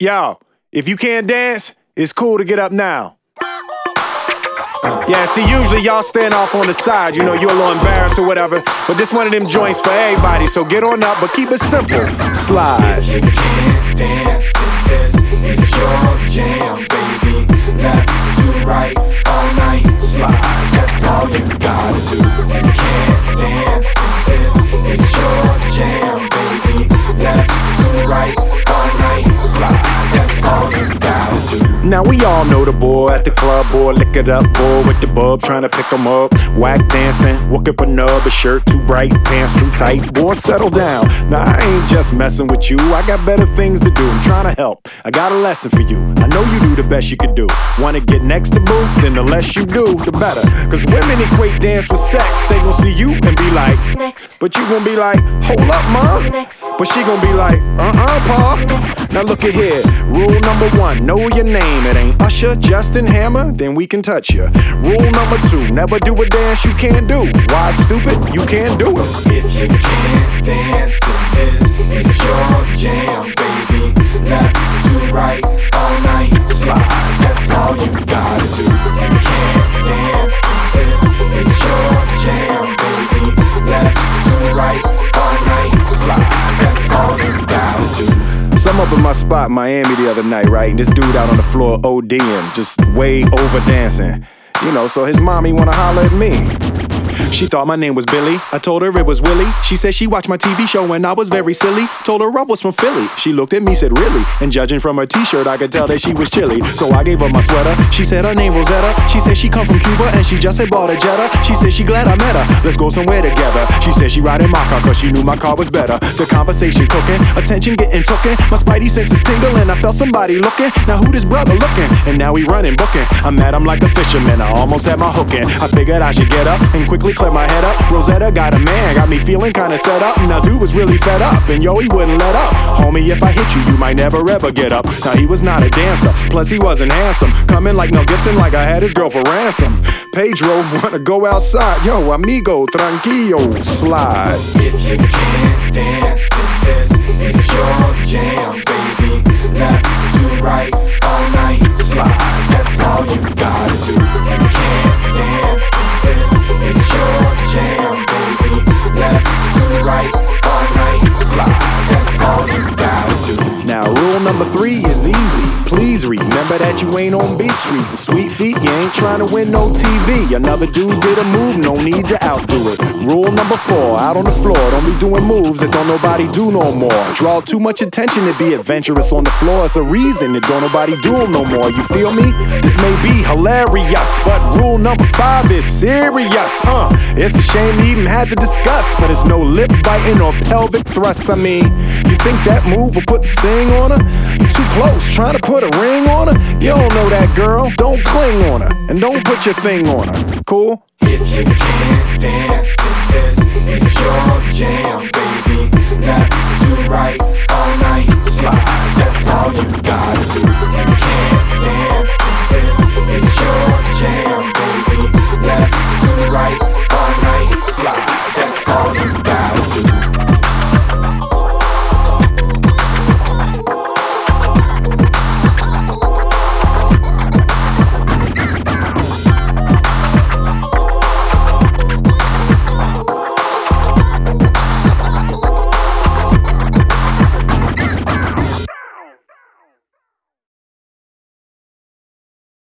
Yo, if you can't dance, it's cool to get up now. Yeah, see, usually y'all stand off on the side, you know, you're a little embarrassed or whatever. But this one of them joints for everybody, so get on up, but keep it simple. Slide. If you can't dance to this, it's your jam, baby. Left to right, all night, slide. That's all you gotta do. You can't dance to this, it's your jam, baby. Left to right, all night, slide. That's all you gotta do. Now we all know the boy at the club, boy, lick it up, boy, with the bub, trying to pick him up. Whack dancing, walk up a nub, a shirt too bright, pants too tight, boy, settle down. Now I ain't just messing with you, I got better things to do, I'm trying to help, I got a lesson for you, I know you do the best you can do. Wanna get next to boo, then the less you do, the better. Cause women equate dance with sex, they gon' see you and be like, next. but you gon' be like, hold up, mom. Next. But she gon' be like, pa. Next. Now look at here, rule number 1, know your name. It ain't Usher, Justin, Hammer, then we can touch you. Rule number 2, never do a dance you can't do. Why, stupid? You can't do it. If you can't dance to this, it's your jam, baby. Left to right, all night, slide. That's all you gotta do. You can't dance to this, it's your jam, baby. Left to right, all night, slide. That's all you gotta do. So I'm up in my spot in Miami the other night, right? And this dude out on the floor ODing, just way over dancing. You know, so his mommy wanna holler at me. She thought my name was Billy, I told her it was Willie. She said she watched my TV show and I was very silly. Told her I was from Philly, she looked at me, said really? And judging from her t-shirt I could tell that she was chilly. So I gave her my sweater, she said her name Rosetta. She said she come from Cuba and she just had bought a Jetta. She said she glad I met her, let's go somewhere together. She said she riding my car cause she knew my car was better. The conversation cooking, attention getting tooken. My spidey senses tingling, I felt somebody looking. Now who this brother looking? And now he running, booking. I'm mad, I'm like a fisherman, I almost had my hook in. I figured I should get up and quickly clear my head up. Rosetta got a man, got me feeling kinda set up. Now dude was really fed up, and yo, he wouldn't let up. Homie, if I hit you, you might never ever get up. Now he was not a dancer, plus he wasn't handsome. Coming like Mel Gibson, like I had his girl for ransom. Pedro wanna go outside, yo, amigo, tranquillo, slide. If you can't dance to this, it's your jam, baby. Left to right, all night, slide. That's all you gotta do. You can't dance to this, it's your jam, baby. Left to right, all night, slide. That's all you gotta do. Now rule number 3 is easy. Please remember that you ain't on Beat Street. With sweet feet, you ain't trying to win no TV. Another dude did a move, no need to outdo it. Rule number 4, out on the floor, don't be doing moves that don't nobody do no more. Draw too much attention to be adventurous on the floor. It's a reason that don't nobody do them no more. You feel me? This may be hilarious, but rule number 5 is serious. It's a shame we even had to discuss, but it's no lip biting or pelvic thrusts. I mean, you think that move will put the sting on her? You too close, trying to put a ring on her? You don't know that girl, don't cling on her, and don't put your thing on her. Cool? If you can't dance to this, it's your jam, baby. Left to right, all night, slide. That's all